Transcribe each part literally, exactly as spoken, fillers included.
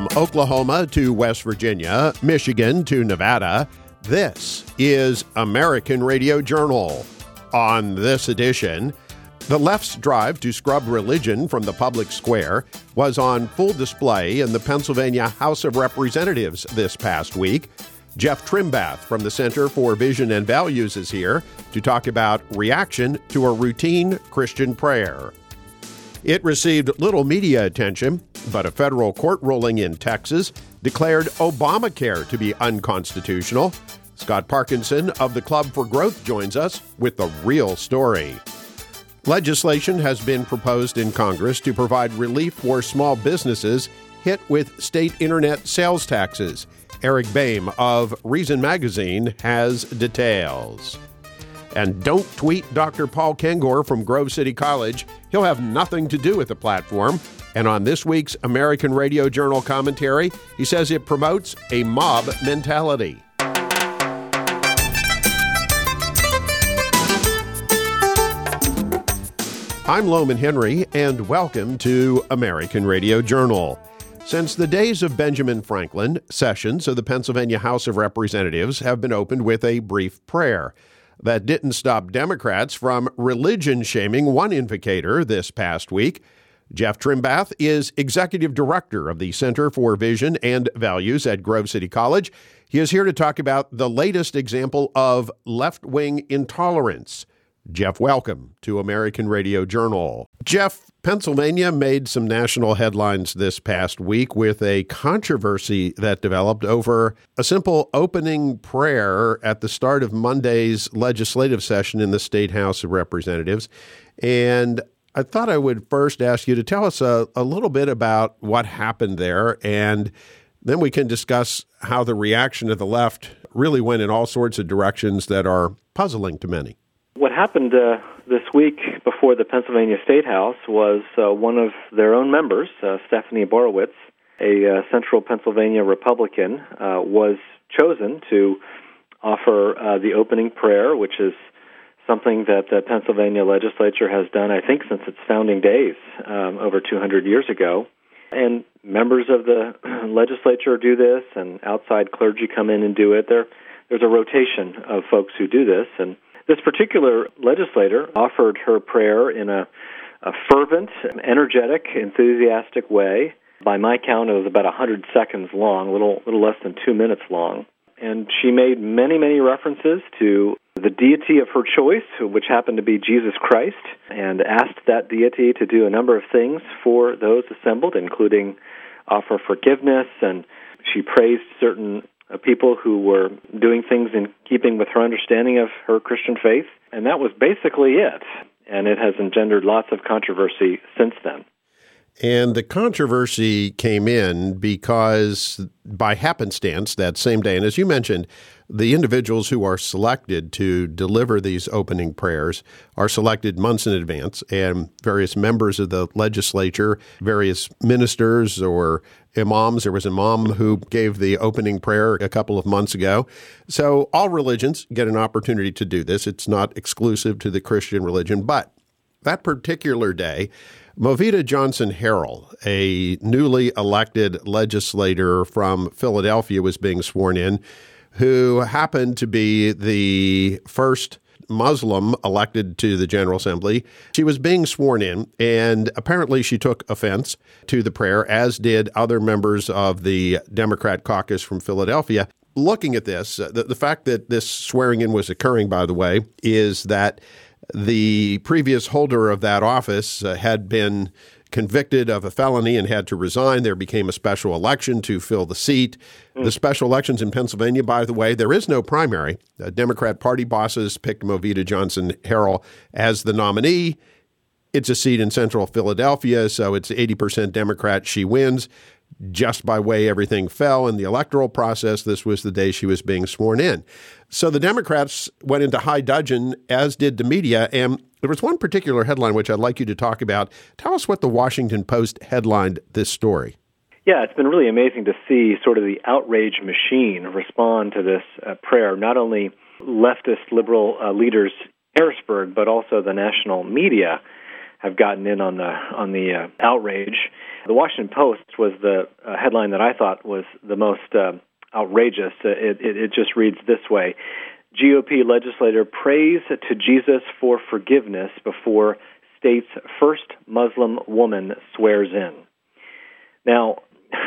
Oklahoma to West Virginia, Michigan to Nevada, this is American Radio Journal. On this edition, the left's drive to scrub religion from the public square was on full display in the Pennsylvania House of Representatives this past week. Jeff Trimbath from the Center for Vision and Values is here to talk about reaction to a routine Christian prayer. It received little media attention, but a federal court ruling in Texas declared Obamacare to be unconstitutional. Scott Parkinson of the Club for Growth joins us with the real story. Legislation has been proposed in Congress to provide relief for small businesses hit with state internet sales taxes. Eric Boehm of Reason Magazine has details. And don't tweet Doctor Paul Kengor from Grove City College. He'll have nothing to do with the platform. And on this week's American Radio Journal commentary, he says it promotes a mob mentality. I'm Loman Henry, and welcome to American Radio Journal. Since the days of Benjamin Franklin, sessions of the Pennsylvania House of Representatives have been opened with a brief prayer. That didn't stop Democrats from religion shaming one invocator this past week. Jeff Trimbath is executive director of the Center for Vision and Values at Grove City College. He is here to talk about the latest example of left-wing intolerance. Jeff, welcome to American Radio Journal. Jeff, Pennsylvania made some national headlines this past week with a controversy that developed over a simple opening prayer at the start of Monday's legislative session in the State House of Representatives. And I thought I would first ask you to tell us a, a little bit about what happened there, and then we can discuss how the reaction of the left really went in all sorts of directions that are puzzling to many. What happened uh, this week before the Pennsylvania State House was uh, one of their own members, uh, Stephanie Borowitz, a uh, central Pennsylvania Republican, uh, was chosen to offer uh, the opening prayer, which is something that the Pennsylvania legislature has done, I think, since its founding days, um, over two hundred years ago. And members of the legislature do this, and outside clergy come in and do it. There, there's a rotation of folks who do this, and this particular legislator offered her prayer in a, a fervent, energetic, enthusiastic way. By my count, it was about one hundred seconds long, a little, little less than two minutes long. And she made many, many references to the deity of her choice, which happened to be Jesus Christ, and asked that deity to do a number of things for those assembled, including offer forgiveness, and she praised certain Uh, people who were doing things in keeping with her understanding of her Christian faith. And that was basically it. And it has engendered lots of controversy since then. And the controversy came in because by happenstance that same day, and as you mentioned, the individuals who are selected to deliver these opening prayers are selected months in advance, and various members of the legislature, various ministers or imams. There was an imam who gave the opening prayer a couple of months ago. So all religions get an opportunity to do this. It's not exclusive to the Christian religion, but that particular day, Movita Johnson Harrell, a newly elected legislator from Philadelphia, was being sworn in, who happened to be the first Muslim elected to the General Assembly. She was being sworn in, and apparently she took offense to the prayer, as did other members of the Democrat caucus from Philadelphia. Looking at this, the, the fact that this swearing in was occurring, by the way, is that the previous holder of that office uh, had been convicted of a felony and had to resign. There became a special election to fill the seat. Mm. The special elections in Pennsylvania, by the way, there is no primary. Uh, Democrat party bosses picked Movita Johnson Harrell as the nominee. It's a seat in central Philadelphia, so it's eighty percent Democrat. She wins. Just by way everything fell in the electoral process, this was the day she was being sworn in. So the Democrats went into high dudgeon, as did the media, and there was one particular headline which I'd like you to talk about. Tell us what the Washington Post headlined this story. Yeah, it's been really amazing to see sort of the outrage machine respond to this uh, prayer, not only leftist liberal uh, leaders in Harrisburg, but also the national media. have gotten in on the on the uh, outrage. The Washington Post was the uh, headline that I thought was the most uh, outrageous. It, it, it just reads this way: G O P legislator prays to Jesus for forgiveness before state's first Muslim woman swears in. Now,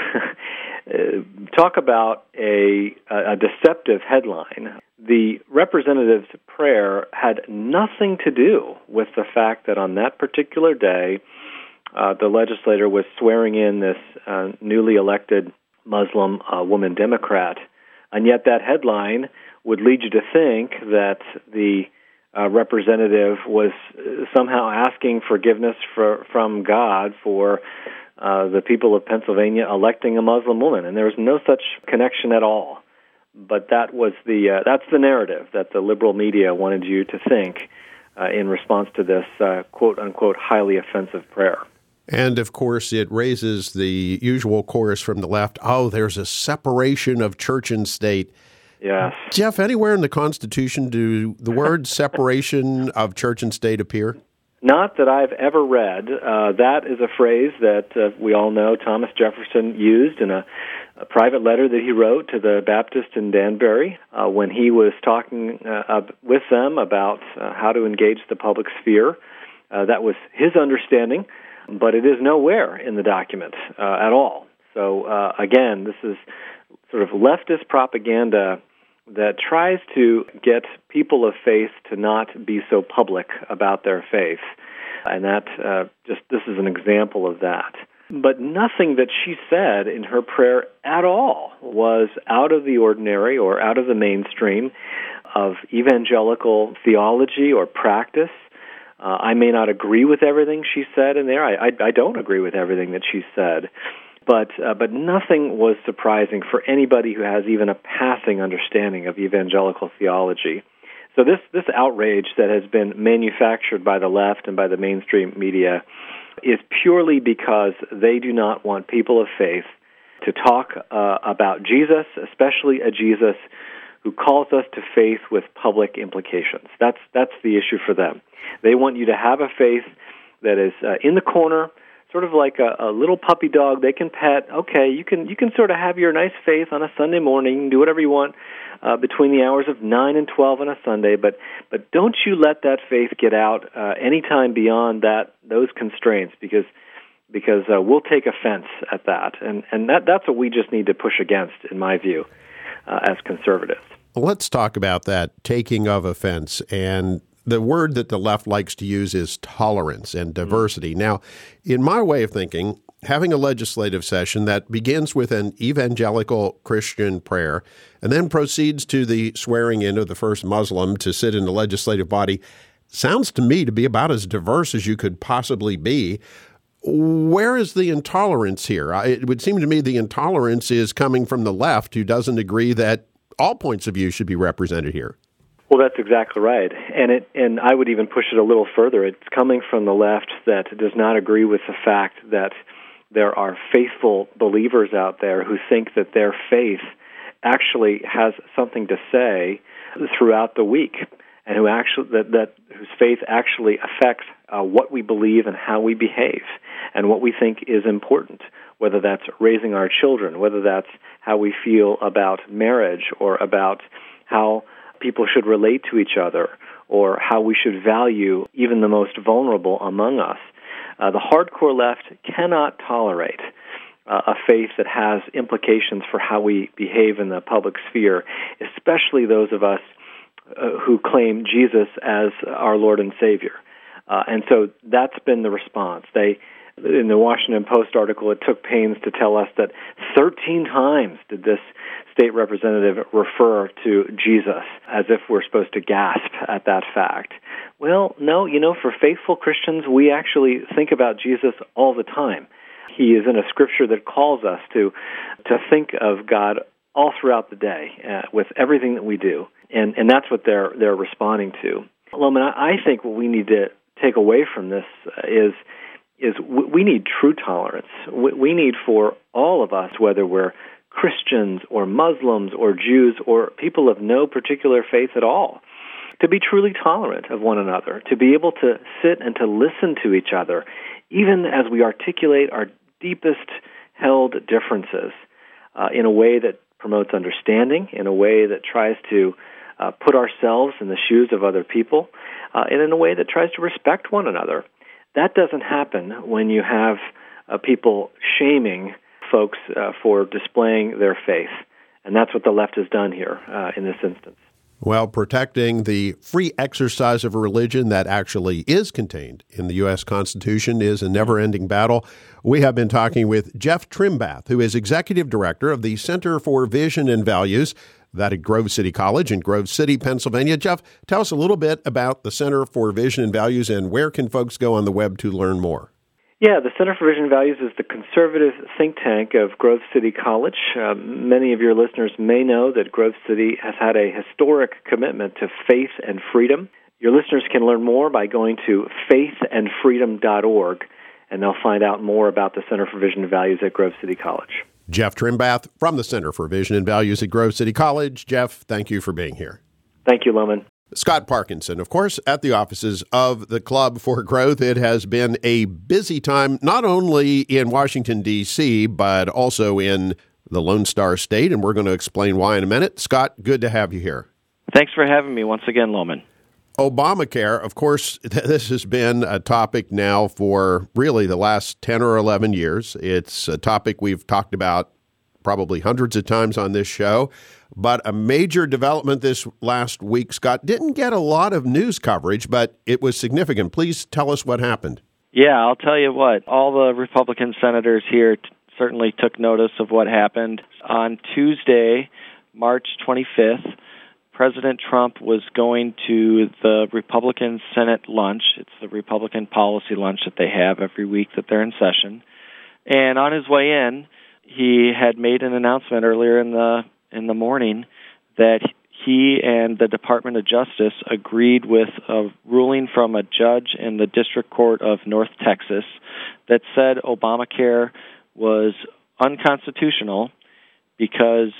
talk about a, a deceptive headline. The representative's prayer had nothing to do with the fact that on that particular day, uh, the legislator was swearing in this uh, newly elected Muslim uh, woman Democrat. And yet that headline would lead you to think that the uh, representative was somehow asking forgiveness for, from God for uh, the people of Pennsylvania electing a Muslim woman. And there was no such connection at all. But that was the uh, that's the narrative that the liberal media wanted you to think uh, in response to this uh, quote-unquote highly offensive prayer. And, of course, it raises the usual chorus from the left, oh, there's a separation of church and state. Yes. Jeff, anywhere in the Constitution do the words separation of church and state appear? Not that I've ever read. Uh, that is a phrase that uh, we all know Thomas Jefferson used in a, a private letter that he wrote to the Baptist in Danbury uh, when he was talking uh, with them about uh, how to engage the public sphere. Uh, that was his understanding, but it is nowhere in the document uh, at all. So, uh, again, this is sort of leftist propaganda that tries to get people of faith to not be so public about their faith. And that uh, just this is an example of that. But nothing that she said in her prayer at all was out of the ordinary or out of the mainstream of evangelical theology or practice. Uh, I may not agree with everything she said in there. I, I, I don't agree with everything that she said. But uh, but nothing was surprising for anybody who has even a passing understanding of evangelical theology. So this, this outrage that has been manufactured by the left and by the mainstream media is purely because they do not want people of faith to talk uh, about Jesus, especially a Jesus who calls us to faith with public implications. That's that's the issue for them. They want you to have a faith that is uh, in the corner, sort of like a, a little puppy dog they can pet. Okay, you can you can sort of have your nice faith on a Sunday morning, do whatever you want uh, between the hours of nine and twelve on a Sunday, but but don't you let that faith get out uh, any time beyond that those constraints, because because uh, we'll take offense at that, and and that that's what we just need to push against, in my view, uh, as conservatives. Let's talk about that taking of offense. And the word that the left likes to use is tolerance and diversity. Mm-hmm. Now, in my way of thinking, having a legislative session that begins with an evangelical Christian prayer and then proceeds to the swearing in of the first Muslim to sit in the legislative body sounds to me to be about as diverse as you could possibly be. Where is the intolerance here? It would seem to me the intolerance is coming from the left, who doesn't agree that all points of view should be represented here. Well, that's exactly right. And it, and I would even push it a little further. It's coming from the left that does not agree with the fact that there are faithful believers out there who think that their faith actually has something to say throughout the week, and who actually that, that whose faith actually affects uh, what we believe and how we behave and what we think is important, whether that's raising our children, whether that's how we feel about marriage, or about how people should relate to each other, or how we should value even the most vulnerable among us. Uh, the hardcore left cannot tolerate uh, a faith that has implications for how we behave in the public sphere, especially those of us uh, who claim Jesus as our Lord and Savior. Uh, and so that's been the response. They, in the Washington Post article, it took pains to tell us that thirteen times did this state representative refer to Jesus, as if we're supposed to gasp at that fact. Well, no, you know, for faithful Christians, we actually think about Jesus all the time. He is in a scripture that calls us to to think of God all throughout the day uh, with everything that we do, and and that's what they're they're responding to. Loman, I think what we need to take away from this is is we need true tolerance. We need for all of us, whether we're Christians or Muslims or Jews or people of no particular faith at all, to be truly tolerant of one another, to be able to sit and to listen to each other, even as we articulate our deepest held differences uh, in a way that promotes understanding, in a way that tries to uh, put ourselves in the shoes of other people, uh, and in a way that tries to respect one another. That doesn't happen when you have uh, people shaming folks uh, for displaying their faith. And that's what the left has done here uh, in this instance. Well, protecting the free exercise of a religion that actually is contained in the U S Constitution is a never-ending battle. We have been talking with Jeff Trimbath, who is Executive Director of the Center for Vision and Values, that at Grove City College in Grove City, Pennsylvania. Jeff, tell us a little bit about the Center for Vision and Values and where can folks go on the web to learn more? Yeah, the Center for Vision and Values is the conservative think tank of Grove City College. Uh, many of your listeners may know that Grove City has had a historic commitment to faith and freedom. Your listeners can learn more by going to faith and freedom dot org, and they'll find out more about the Center for Vision and Values at Grove City College. Jeff Trimbath from the Center for Vision and Values at Grove City College. Jeff, thank you for being here. Thank you, Loman. Scott Parkinson, of course, at the offices of the Club for Growth. It has been a busy time, not only in Washington, D C, but also in the Lone Star State, and we're going to explain why in a minute. Scott, good to have you here. Thanks for having me once again, Loman. Obamacare, of course, this has been a topic now for really the last ten or eleven years. It's a topic we've talked about probably hundreds of times on this show. But a major development this last week, Scott, didn't get a lot of news coverage, but it was significant. Please tell us what happened. Yeah, I'll tell you what. All the Republican senators here t- certainly took notice of what happened. On Tuesday, March twenty-fifth, President Trump was going to the Republican Senate lunch. It's the Republican policy lunch that they have every week that they're in session. And on his way in, he had made an announcement earlier in the in the morning that he and the Department of Justice agreed with a ruling from a judge in the District Court of North Texas that said Obamacare was unconstitutional because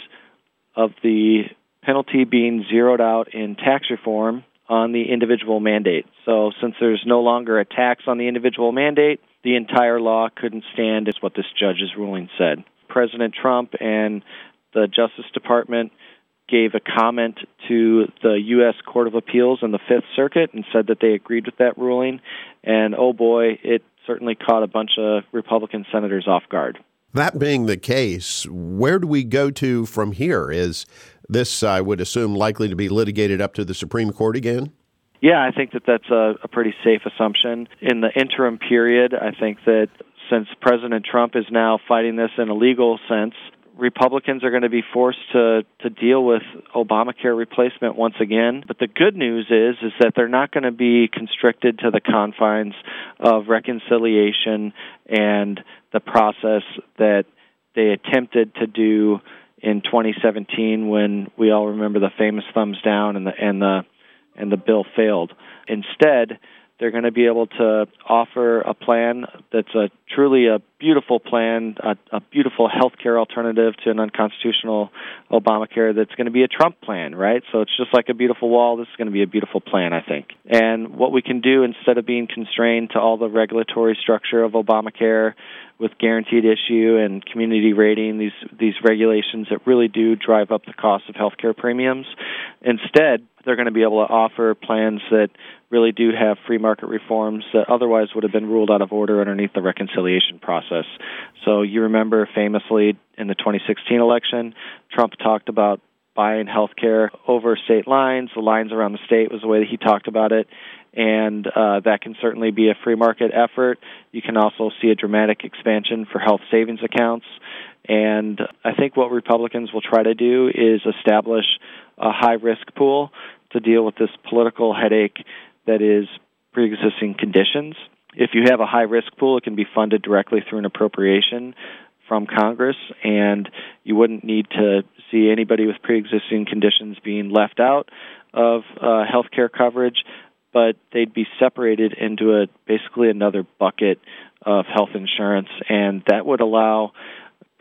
of the penalty being zeroed out in tax reform on the individual mandate. So since there's no longer a tax on the individual mandate, the entire law couldn't stand, is what this judge's ruling said. President Trump and the Justice Department gave a comment to the U S Court of Appeals in the Fifth Circuit and said that they agreed with that ruling. And, oh boy, it certainly caught a bunch of Republican senators off guard. That being the case, where do we go to from here? Is this, I would assume, likely to be litigated up to the Supreme Court again? Yeah, I think that that's a, a pretty safe assumption. In the interim period, I think that since President Trump is now fighting this in a legal sense, Republicans are going to be forced to, to deal with Obamacare replacement once again. But the good news is is that they're not going to be constricted to the confines of reconciliation and the process that they attempted to do in twenty seventeen when we all remember the famous thumbs down and the and the and the bill failed. Instead, they're going to be able to offer a plan that's a truly a beautiful plan, a, a beautiful health care alternative to an unconstitutional Obamacare that's going to be a Trump plan, right? So it's just like a beautiful wall. This is going to be a beautiful plan, I think. And what we can do instead of being constrained to all the regulatory structure of Obamacare with guaranteed issue and community rating, these these regulations that really do drive up the cost of health care premiums, instead they're going to be able to offer plans that really do have free market reforms that otherwise would have been ruled out of order underneath the reconciliation process. So you remember famously in the twenty sixteen election, Trump talked about buying health care over state lines. The lines around the state was the way that he talked about it, and uh, that can certainly be a free market effort. You can also see a dramatic expansion for health savings accounts. And I think what Republicans will try to do is establish a high-risk pool to deal with this political headache that is pre-existing conditions. If you have a high-risk pool, it can be funded directly through an appropriation from Congress, and you wouldn't need to see anybody with pre-existing conditions being left out of uh, health care coverage, but they'd be separated into a basically another bucket of health insurance, and that would allow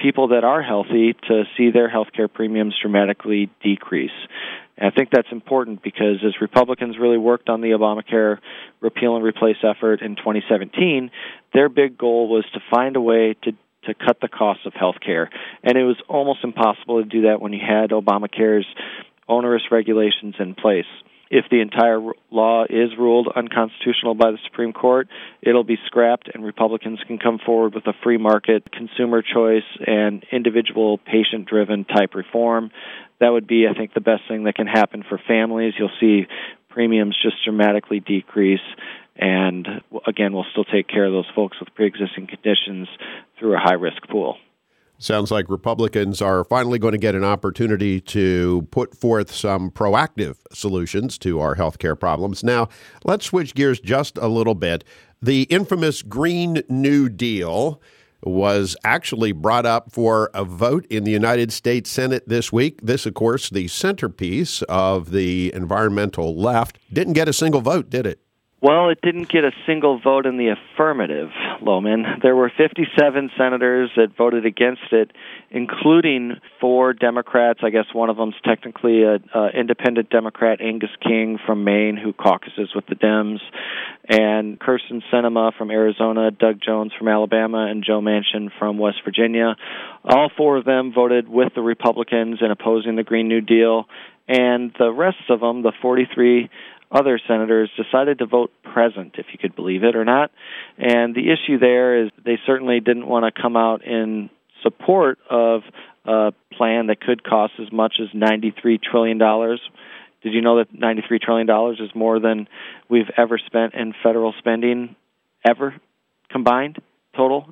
people that are healthy to see their health care premiums dramatically decrease. And I think that's important because as Republicans really worked on the Obamacare repeal and replace effort in twenty seventeen, their big goal was to find a way to to cut the cost of health care. And it was almost impossible to do that when you had Obamacare's onerous regulations in place. If the entire law is ruled unconstitutional by the Supreme Court, it'll be scrapped and Republicans can come forward with a free market, consumer choice, and individual patient-driven type reform. That would be, I think, the best thing that can happen for families. You'll see premiums just dramatically decrease, and again, we'll still take care of those folks with pre-existing conditions through a high-risk pool. Sounds like Republicans are finally going to get an opportunity to put forth some proactive solutions to our health care problems. Now, let's switch gears just a little bit. The infamous Green New Deal was actually brought up for a vote in the United States Senate this week. This, of course, the centerpiece of the environmental left. Didn't get a single vote, did it? Well, it didn't get a single vote in the affirmative, Lohman. There were fifty-seven senators that voted against it, including four Democrats. I guess one of them's technically an independent Democrat, Angus King from Maine, who caucuses with the Dems, and Kyrsten Sinema from Arizona, Doug Jones from Alabama, and Joe Manchin from West Virginia. All four of them voted with the Republicans in opposing the Green New Deal, and the rest of them, the forty-three other senators, decided to vote present, if you could believe it or not. And the issue there is they certainly didn't want to come out in support of a plan that could cost as much as ninety-three trillion dollars. Did you know that ninety-three trillion dollars is more than we've ever spent in federal spending, ever, combined, total?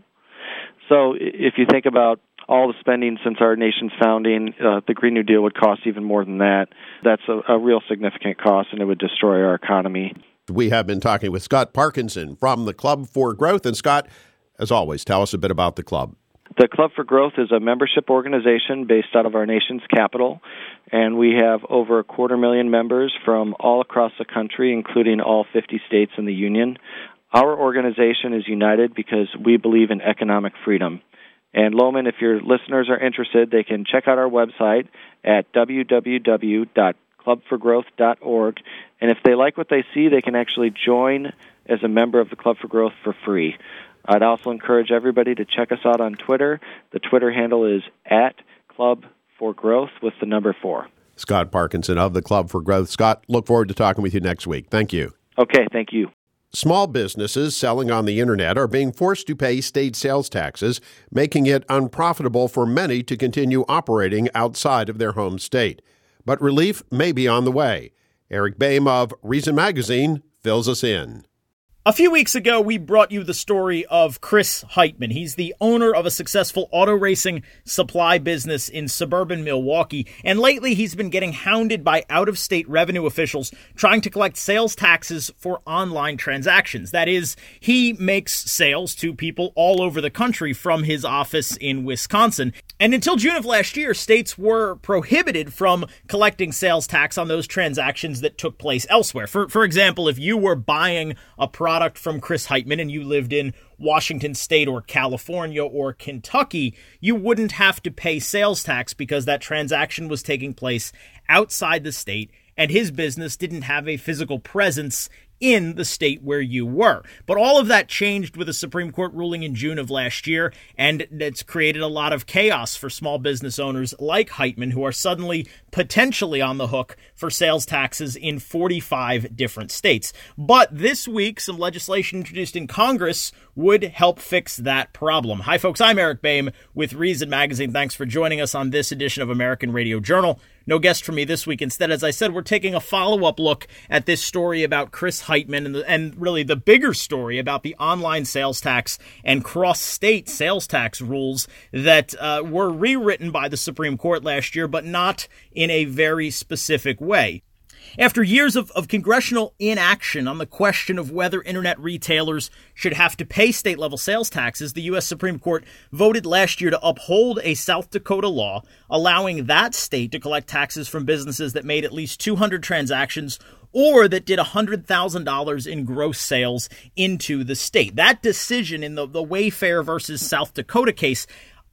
So if you think about all the spending since our nation's founding, uh, the Green New Deal would cost even more than that. That's a, a real significant cost, and it would destroy our economy. We have been talking with Scott Parkinson from the Club for Growth. And Scott, as always, tell us a bit about the club. The Club for Growth is a membership organization based out of our nation's capital, and we have over a quarter million members from all across the country, including all fifty states in the Union. Our organization is united because we believe in economic freedom. And Lohman, if your listeners are interested, they can check out our website at w w w dot club for growth dot org. And if they like what they see, they can actually join as a member of the Club for Growth for free. I'd also encourage everybody to check us out on Twitter. The Twitter handle is at Club for Growth with the number four. Scott Parkinson of the Club for Growth. Scott, look forward to talking with you next week. Thank you. Okay, thank you. Small businesses selling on the internet are being forced to pay state sales taxes, making it unprofitable for many to continue operating outside of their home state. But relief may be on the way. Eric Boehm of Reason Magazine fills us in. A few weeks ago, we brought you the story of Chris Heitman. He's the owner of a successful auto racing supply business in suburban Milwaukee. And lately, he's been getting hounded by out-of-state revenue officials trying to collect sales taxes for online transactions. That is, he makes sales to people all over the country from his office in Wisconsin. And until June of last year, states were prohibited from collecting sales tax on those transactions that took place elsewhere. For, for example, if you were buying a product from Chris Heitman and you lived in Washington State or California or Kentucky, you wouldn't have to pay sales tax because that transaction was taking place outside the state and his business didn't have a physical presence in the state where you were. But all of that changed with a Supreme Court ruling in June of last year, and it's created a lot of chaos for small business owners like Heitman, who are suddenly potentially on the hook for sales taxes in forty-five different states. But this week, some legislation introduced in Congress would help fix that problem. Hi, folks. I'm Eric Boehm with Reason Magazine. Thanks for joining us on this edition of American Radio Journal. No guest for me this week. Instead, as I said, we're taking a follow-up look at this story about Chris Heitman and, the, and really the bigger story about the online sales tax and cross-state sales tax rules that uh, were rewritten by the Supreme Court last year, but not in a very specific way. After years of, of congressional inaction on the question of whether internet retailers should have to pay state-level sales taxes, the U S Supreme Court voted last year to uphold a South Dakota law allowing that state to collect taxes from businesses that made at least two hundred transactions or that did one hundred thousand dollars in gross sales into the state. That decision in the, the Wayfair versus South Dakota case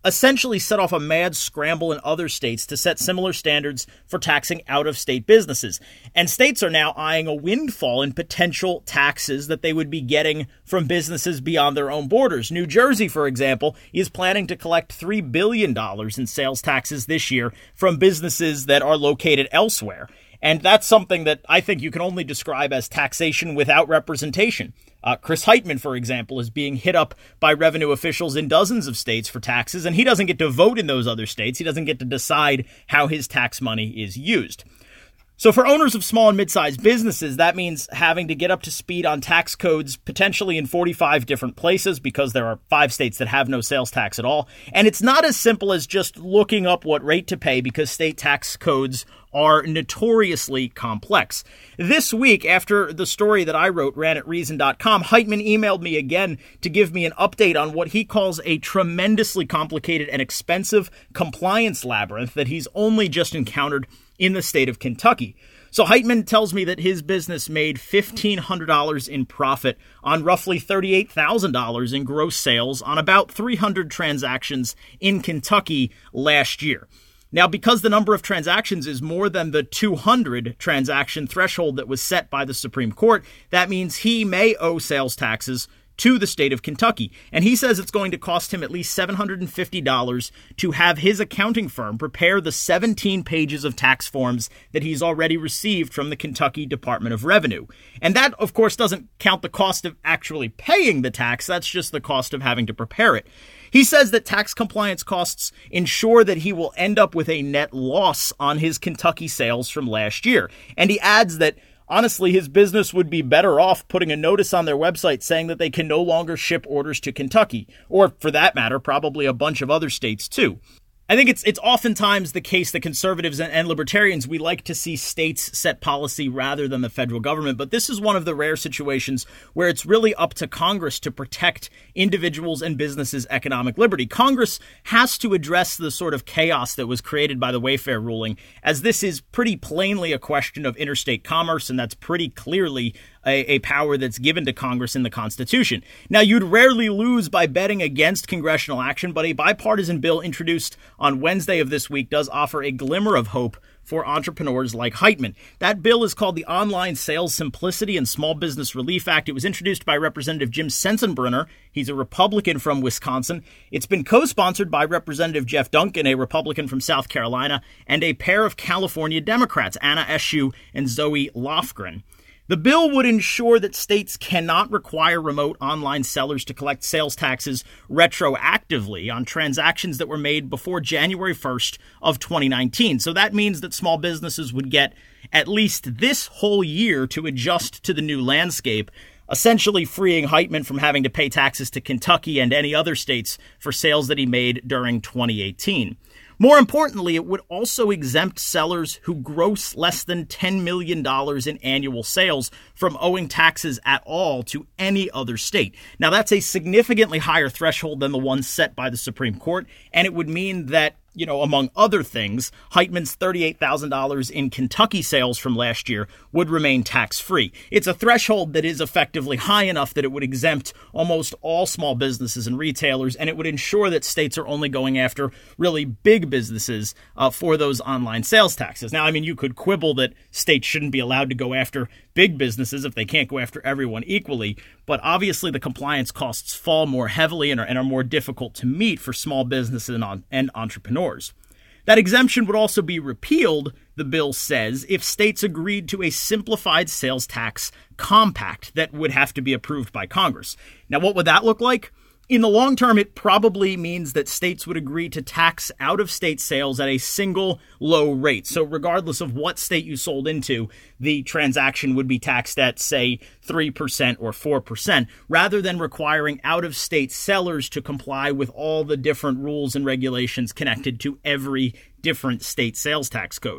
essentially set off a mad scramble in other states to set similar standards for taxing out-of-state businesses. And states are now eyeing a windfall in potential taxes that they would be getting from businesses beyond their own borders. New Jersey, for example, is planning to collect three billion dollars in sales taxes this year from businesses that are located elsewhere. And that's something that I think you can only describe as taxation without representation. Uh, Chris Heitman, for example, is being hit up by revenue officials in dozens of states for taxes, and he doesn't get to vote in those other states. He doesn't get to decide how his tax money is used. So for owners of small and mid-sized businesses, that means having to get up to speed on tax codes potentially in forty-five different places because there are five states that have no sales tax at all. And it's not as simple as just looking up what rate to pay because state tax codes are notoriously complex. This week, after the story that I wrote ran at reason dot com, Heitman emailed me again to give me an update on what he calls a tremendously complicated and expensive compliance labyrinth that he's only just encountered in the state of Kentucky. So Heitman tells me that his business made fifteen hundred dollars in profit on roughly thirty-eight thousand dollars in gross sales on about three hundred transactions in Kentucky last year. Now, because the number of transactions is more than the two hundred transaction threshold that was set by the Supreme Court, that means he may owe sales taxes to the state of Kentucky. And he says it's going to cost him at least seven hundred fifty dollars to have his accounting firm prepare the seventeen pages of tax forms that he's already received from the Kentucky Department of Revenue. And that, of course, doesn't count the cost of actually paying the tax. That's just the cost of having to prepare it. He says that tax compliance costs ensure that he will end up with a net loss on his Kentucky sales from last year. And he adds that honestly, his business would be better off putting a notice on their website saying that they can no longer ship orders to Kentucky, or for that matter, probably a bunch of other states too. I think it's it's oftentimes the case that conservatives and, and libertarians, we like to see states set policy rather than the federal government. But this is one of the rare situations where it's really up to Congress to protect individuals and businesses' economic liberty. Congress has to address the sort of chaos that was created by the Wayfair ruling, as this is pretty plainly a question of interstate commerce, and that's pretty clearly A, a power that's given to Congress in the Constitution. Now, you'd rarely lose by betting against congressional action, but a bipartisan bill introduced on Wednesday of this week does offer a glimmer of hope for entrepreneurs like Heitman. That bill is called the Online Sales Simplicity and Small Business Relief Act. It was introduced by Representative Jim Sensenbrenner. He's a Republican from Wisconsin. It's been co-sponsored by Representative Jeff Duncan, a Republican from South Carolina, and a pair of California Democrats, Anna Eshoo and Zoe Lofgren. The bill would ensure that states cannot require remote online sellers to collect sales taxes retroactively on transactions that were made before January first of twenty nineteen. So that means that small businesses would get at least this whole year to adjust to the new landscape, essentially freeing Heitman from having to pay taxes to Kentucky and any other states for sales that he made during twenty eighteen. More importantly, it would also exempt sellers who gross less than ten million dollars in annual sales from owing taxes at all to any other state. Now, that's a significantly higher threshold than the one set by the Supreme Court, and it would mean that, you know, among other things, Heitman's thirty-eight thousand dollars in Kentucky sales from last year would remain tax-free. It's a threshold that is effectively high enough that it would exempt almost all small businesses and retailers, and it would ensure that states are only going after really big businesses uh, for those online sales taxes. Now, I mean, you could quibble that states shouldn't be allowed to go after big businesses if they can't go after everyone equally, but obviously the compliance costs fall more heavily and are, and are more difficult to meet for small businesses and, and entrepreneurs. That exemption would also be repealed, the bill says, if states agreed to a simplified sales tax compact that would have to be approved by Congress. Now, what would that look like? In the long term, it probably means that states would agree to tax out-of-state sales at a single low rate. So regardless of what state you sold into, the transaction would be taxed at, say, three percent or four percent, rather than requiring out-of-state sellers to comply with all the different rules and regulations connected to every different state sales tax code.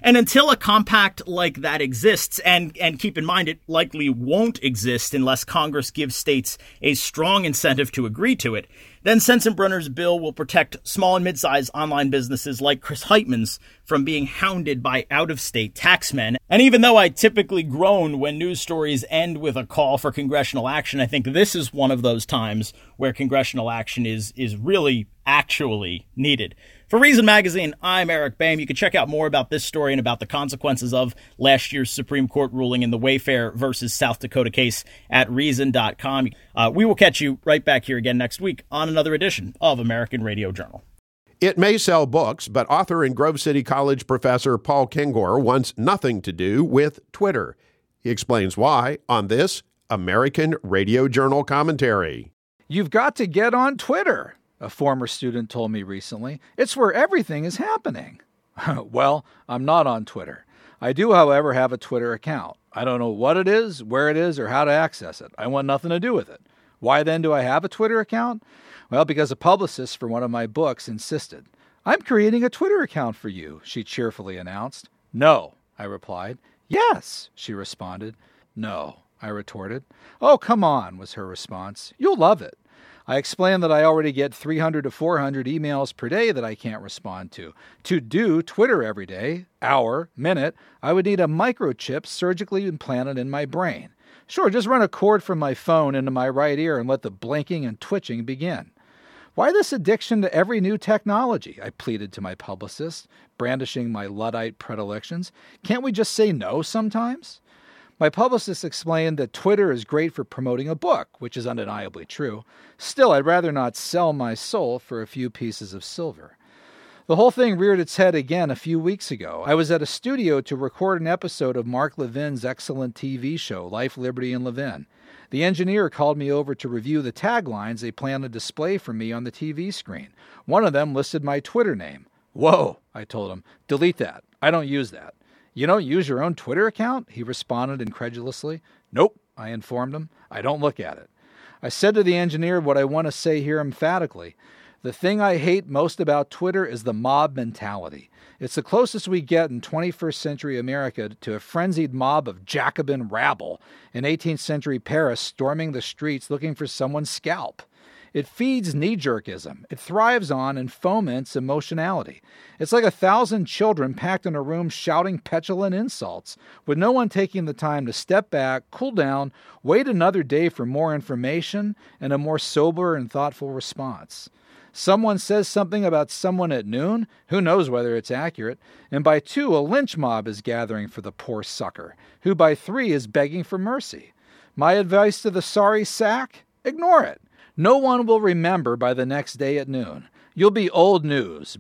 And until a compact like that exists, and, and keep in mind it likely won't exist unless Congress gives states a strong incentive to agree to it, then Sensenbrenner's bill will protect small and mid-sized online businesses like Chris Heitman's from being hounded by out-of-state taxmen. And even though I typically groan when news stories end with a call for congressional action, I think this is one of those times where congressional action is is really actually needed. For Reason Magazine, I'm Eric Boehm. You can check out more about this story and about the consequences of last year's Supreme Court ruling in the Wayfair versus South Dakota case at reason dot com. Uh, we will catch you right back here again next week on another edition of American Radio Journal. It may sell books, but author and Grove City College professor Paul Kengor wants nothing to do with Twitter. He explains why on this American Radio Journal commentary. You've got to get on Twitter, a former student told me recently. It's where everything is happening. Well, I'm not on Twitter. I do, however, have a Twitter account. I don't know what it is, where it is, or how to access it. I want nothing to do with it. Why then do I have a Twitter account? Well, because a publicist for one of my books insisted. I'm creating a Twitter account for you, she cheerfully announced. No, I replied. Yes, she responded. No, I retorted. Oh, come on, was her response. You'll love it. I explained that I already get three hundred to four hundred emails per day that I can't respond to. To do Twitter every day, hour, minute, I would need a microchip surgically implanted in my brain. Sure, just run a cord from my phone into my right ear and let the blinking and twitching begin. Why this addiction to every new technology? I pleaded to my publicist, brandishing my Luddite predilections. Can't we just say no sometimes? My publicist explained that Twitter is great for promoting a book, which is undeniably true. Still, I'd rather not sell my soul for a few pieces of silver. The whole thing reared its head again a few weeks ago. I was at a studio to record an episode of Mark Levin's excellent T V show, Life, Liberty, and Levin. The engineer called me over to review the taglines they plan to display for me on the T V screen. One of them listed my Twitter name. Whoa, I told him. Delete that. I don't use that. You don't use your own Twitter account? He responded incredulously. Nope, I informed him. I don't look at it. I said to the engineer what I want to say here emphatically. The thing I hate most about Twitter is the mob mentality. It's the closest we get in twenty-first century America to a frenzied mob of Jacobin rabble in eighteenth century Paris storming the streets looking for someone's scalp. It feeds knee-jerkism. It thrives on and foments emotionality. It's like a thousand children packed in a room shouting petulant insults, with no one taking the time to step back, cool down, wait another day for more information and a more sober and thoughtful response. Someone says something about someone at noon, who knows whether it's accurate, and by two a lynch mob is gathering for the poor sucker, who by three is begging for mercy. My advice to the sorry sack? Ignore it. No one will remember by the next day at noon. You'll be old news.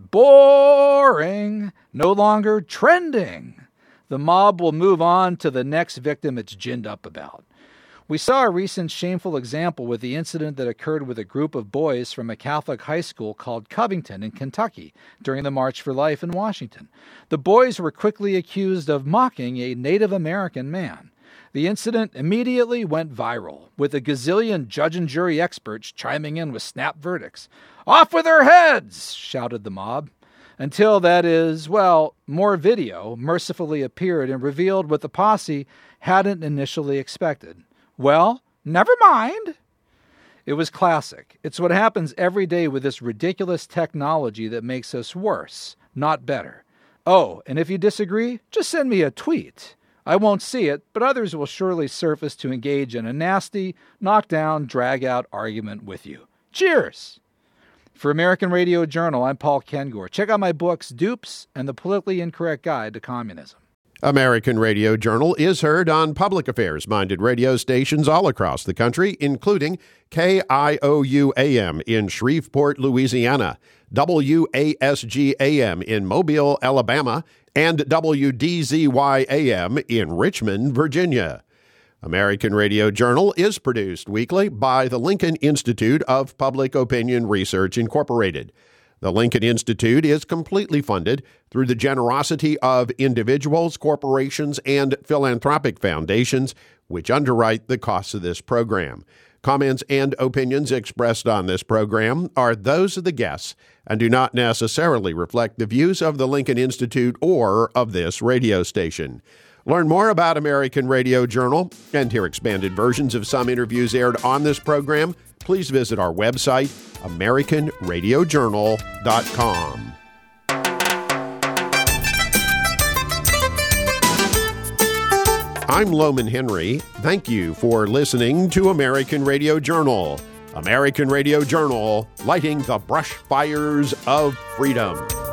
Boring. No longer trending. The mob will move on to the next victim it's ginned up about. We saw a recent shameful example with the incident that occurred with a group of boys from a Catholic high school called Covington in Kentucky during the March for Life in Washington. The boys were quickly accused of mocking a Native American man. The incident immediately went viral, with a gazillion judge and jury experts chiming in with snap verdicts. Off with their heads, shouted the mob. Until, that is, well, more video mercifully appeared and revealed what the posse hadn't initially expected. Well, never mind. It was classic. It's what happens every day with this ridiculous technology that makes us worse, not better. Oh, and if you disagree, just send me a tweet. I won't see it, but others will surely surface to engage in a nasty, knockdown, drag-out argument with you. Cheers! For American Radio Journal, I'm Paul Kengor. Check out my books, Dupes and The Politically Incorrect Guide to Communism. American Radio Journal is heard on public affairs-minded radio stations all across the country, including K I O U A M in Shreveport, Louisiana, W A S G A M in Mobile, Alabama, and W D Z Y A M in Richmond, Virginia. American Radio Journal is produced weekly by the Lincoln Institute of Public Opinion Research, Incorporated. The Lincoln Institute is completely funded through the generosity of individuals, corporations, and philanthropic foundations, which underwrite the costs of this program. Comments and opinions expressed on this program are those of the guests and do not necessarily reflect the views of the Lincoln Institute or of this radio station. Learn more about American Radio Journal and hear expanded versions of some interviews aired on this program. Please visit our website, american radio journal dot com. I'm Loman Henry. Thank you for listening to American Radio Journal. American Radio Journal, lighting the brush fires of freedom.